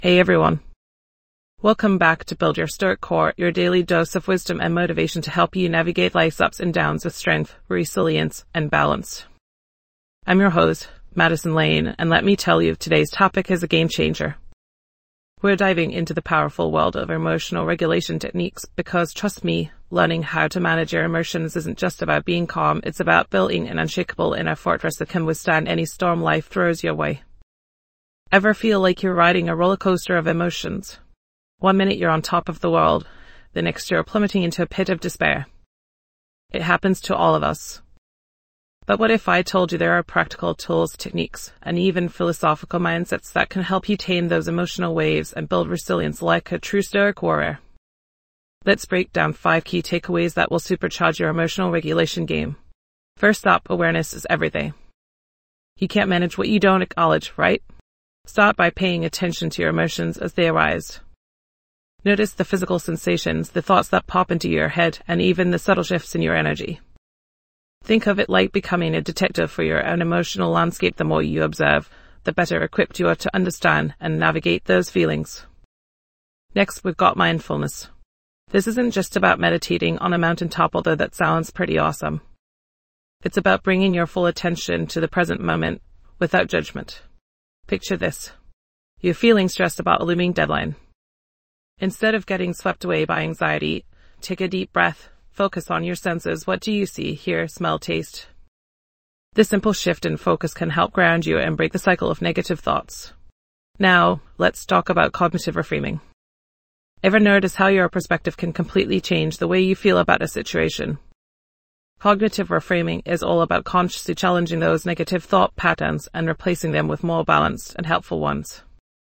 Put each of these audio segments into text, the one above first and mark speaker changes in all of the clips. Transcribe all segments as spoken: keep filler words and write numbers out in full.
Speaker 1: Hey everyone. Welcome back to Build Your Stoic Core, your daily dose of wisdom and motivation to help you navigate life's ups and downs with strength, resilience, and balance. I'm your host, Madison Lane, and let me tell you, today's topic is a game changer. We're diving into the powerful world of emotional regulation techniques because, trust me, learning how to manage your emotions isn't just about being calm, it's about building an unshakable inner fortress that can withstand any storm life throws your way. Ever feel like you're riding a roller coaster of emotions? One minute you're on top of the world, the next you're plummeting into a pit of despair. It happens to all of us. But what if I told you there are practical tools, techniques, and even philosophical mindsets that can help you tame those emotional waves and build resilience like a true stoic warrior? Let's break down five key takeaways that will supercharge your emotional regulation game. First up, awareness is everything. You can't manage what you don't acknowledge, right? Start by paying attention to your emotions as they arise. Notice the physical sensations, the thoughts that pop into your head, and even the subtle shifts in your energy. Think of it like becoming a detective for your own emotional landscape. The more you observe, the better equipped you are to understand and navigate those feelings. Next, we've got mindfulness. This isn't just about meditating on a mountaintop, although that sounds pretty awesome. It's about bringing your full attention to the present moment without judgment. Picture this. You're feeling stressed about a looming deadline. Instead of getting swept away by anxiety, take a deep breath, focus on your senses. What do you see, hear, smell, taste? This simple shift in focus can help ground you and break the cycle of negative thoughts. Now, let's talk about cognitive reframing. Ever notice how your perspective can completely change the way you feel about a situation? Cognitive reframing is all about consciously challenging those negative thought patterns and replacing them with more balanced and helpful ones.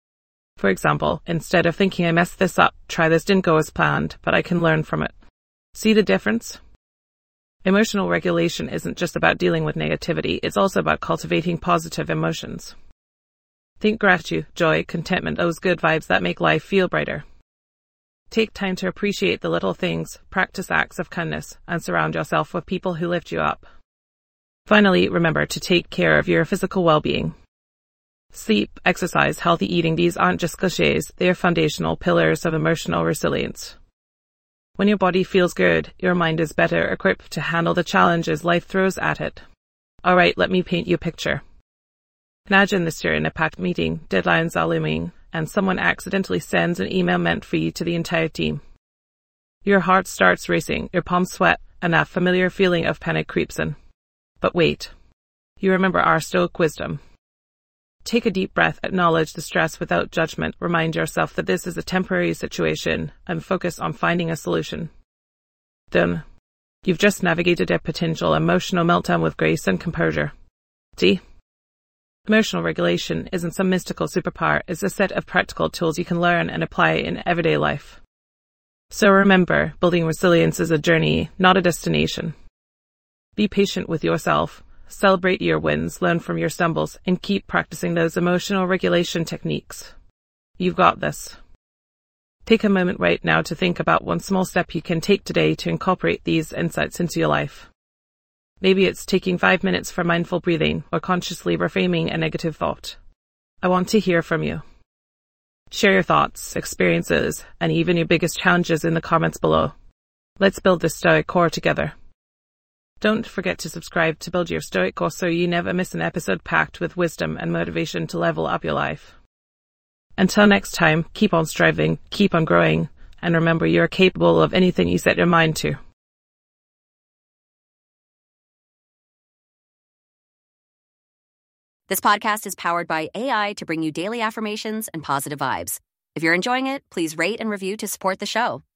Speaker 1: For example, instead of thinking I messed this up, try this didn't go as planned, but I can learn from it. See the difference? Emotional regulation isn't just about dealing with negativity, it's also about cultivating positive emotions. Think gratitude, joy, contentment, those good vibes that make life feel brighter. Take time to appreciate the little things, practice acts of kindness, and surround yourself with people who lift you up. Finally, remember to take care of your physical well-being. Sleep, exercise, healthy eating, these aren't just cliches, they are foundational pillars of emotional resilience. When your body feels good, your mind is better equipped to handle the challenges life throws at it. Alright, let me paint you a picture. Imagine this year in a packed meeting, deadlines are looming, and someone accidentally sends an email meant for you to the entire team. Your heart starts racing, your palms sweat, and that familiar feeling of panic creeps in. But wait. You remember our Stoic wisdom. Take a deep breath, acknowledge the stress without judgment, remind yourself that this is a temporary situation, and focus on finding a solution. Then, you've just navigated a potential emotional meltdown with grace and composure. See? Emotional regulation isn't some mystical superpower, it's a set of practical tools you can learn and apply in everyday life. So remember, building resilience is a journey, not a destination. Be patient with yourself, celebrate your wins, learn from your stumbles, and keep practicing those emotional regulation techniques. You've got this. Take a moment right now to think about one small step you can take today to incorporate these insights into your life. Maybe it's taking five minutes for mindful breathing or consciously reframing a negative thought. I want to hear from you. Share your thoughts, experiences, and even your biggest challenges in the comments below. Let's build this Stoic Core together. Don't forget to subscribe to Build Your Stoic Core so you never miss an episode packed with wisdom and motivation to level up your life. Until next time, keep on striving, keep on growing, and remember you're capable of anything you set your mind to.
Speaker 2: This podcast is powered by A I to bring you daily affirmations and positive vibes. If you're enjoying it, please rate and review to support the show.